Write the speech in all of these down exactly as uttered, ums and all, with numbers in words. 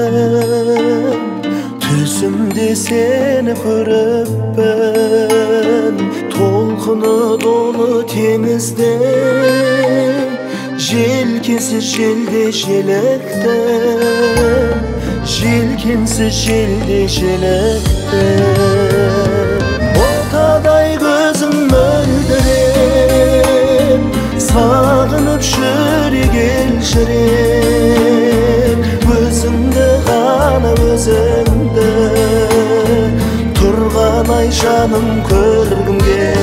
Түсімде сені көріппін, толқыны долы теңізде, желкенсіз желде желіктім, желкенсіз желде желіктім. Ботадай көзім мөлдіреп, сағынып жүрек елжіреп, өзіңді ғана өзіңді, тұрған ай жаным көргім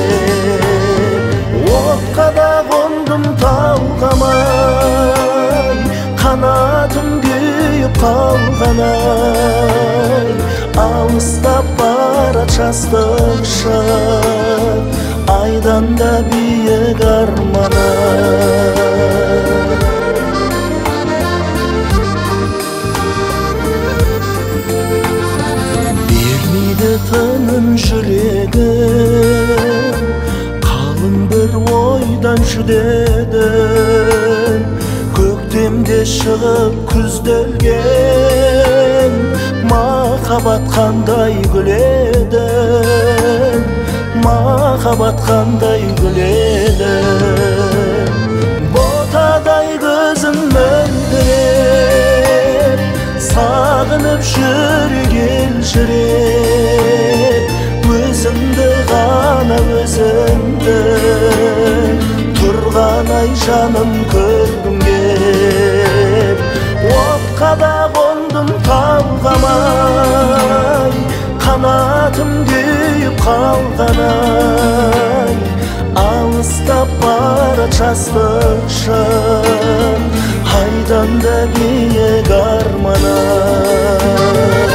кеп. Отқа да қондым талғамай, қанатым күйіп қалғанай, алыстап барат жастық шақ, айдан да биік арманым. Бермейді тыным жүрегім, қалың бір ойдан жүдедім. Көктемде шығып күзделген, махаббат қандай гүледің, махаббат қандай гүледің. Ботадай көзім мөлдіреп, сағынып жүрек елжіреп, өзіңді ғана өзіңді, тұрған ай жаным көргім кеп. Отқа да қондым талғамай, қанатым күйіп қалғанай, алыстап барат жастық шақ, айдан да биік арманым.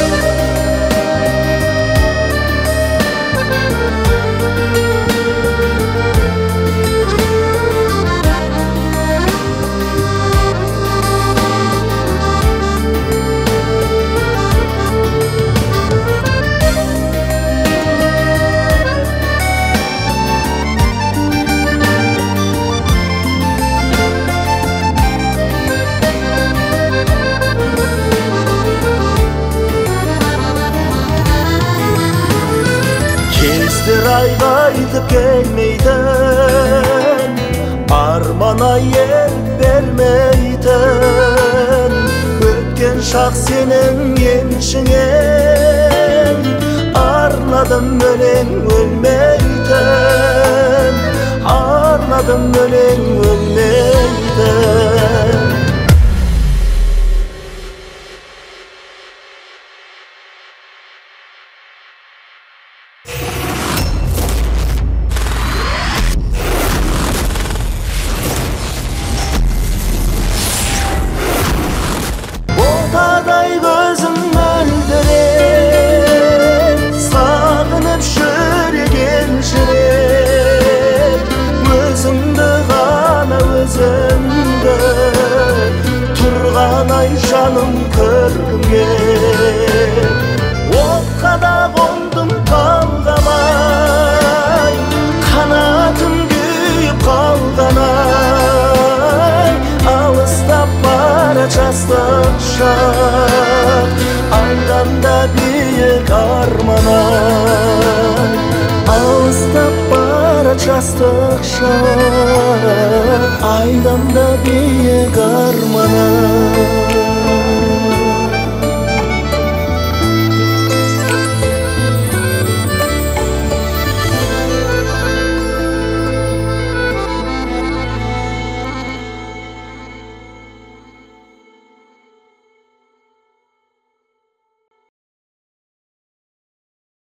Кездер айға айтып келмейтін, арман ел бермейтін, өткен шақ сенің еншіңен, арнадым өлең өлмейтін, арнадым өлең өлмейтін. Ботадай көзім мөлдіреп, сағынып жүрек елжіреп, өзіңді ғана өзіңді, тұрған ай жаным көргім кеп. Отқа да қондым талғамай, қанатым күйіп қалғанай, алыстап барат жастық шақ, айдан да биік арманым. Алыстап барат жастық шақ, айдан да биік арманым.